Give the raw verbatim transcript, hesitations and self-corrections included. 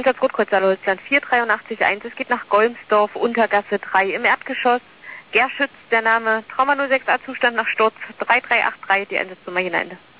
Einsatz Rotkreuz Holzland vier drei acht eins. Es geht nach Golmsdorf, Untergasse drei im Erdgeschoss. Gerschütz, der Name, Trauma null sechs A Zustand nach Sturz drei drei acht drei, die Einsatznummer hinein.